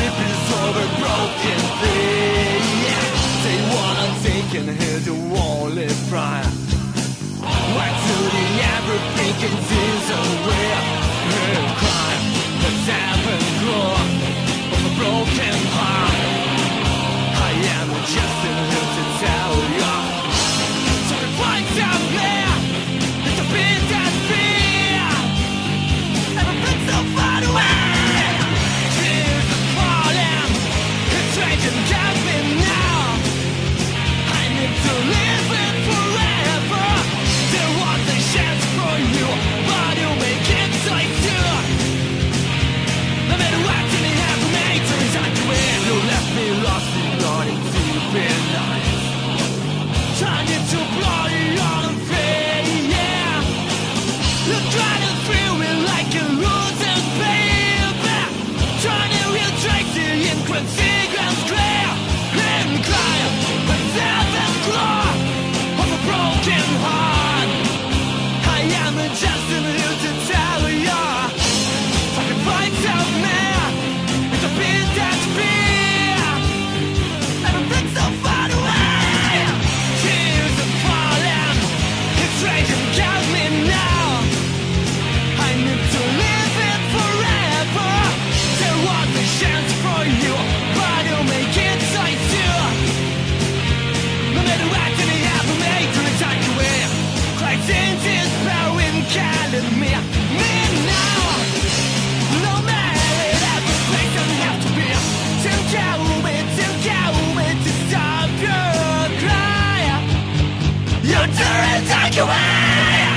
is over broken thing. Yeah, they wanna take and hear the only fire. Why to the everything is aware? Crime that's happened grown of a broken heart. I am just in here to tell ya. So the fight's out there. It's a bit that fear. Everything's so far away. Tears are falling. It's raging down me now. I need to live it forever. There was a chance for you, but you make it so soon. No matter what you have to make, turns out you will. You left me lost in learning to be nice. Trying to bloody on a fade, yeah. You try to thrill me like a loser, baby. Trying to real trace the inconsequence clear. And cry, but there's a claw of a broken heart. I am just in here to tell ya. Fucking fights out there. It's a bit that fear. Everything's so far away. Tears are falling. It's raging got me now. I need to live it forever. There was a chance for you, but you make it so soon. No matter what you have to make, turns out you will. Crisis is powering, calling me now. No matter the place doesn't have to be. Till go to stop your cry. Your turn take away.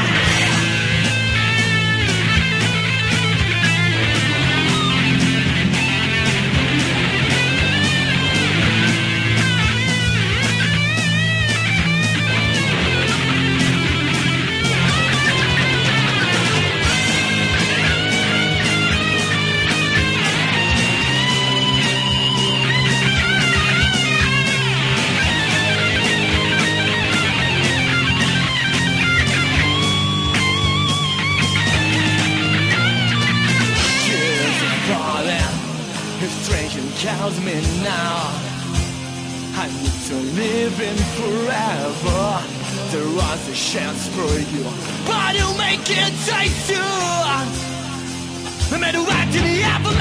Calls me now. I need to live in forever. There was a chance for you, but you make it so soon. No matter what you have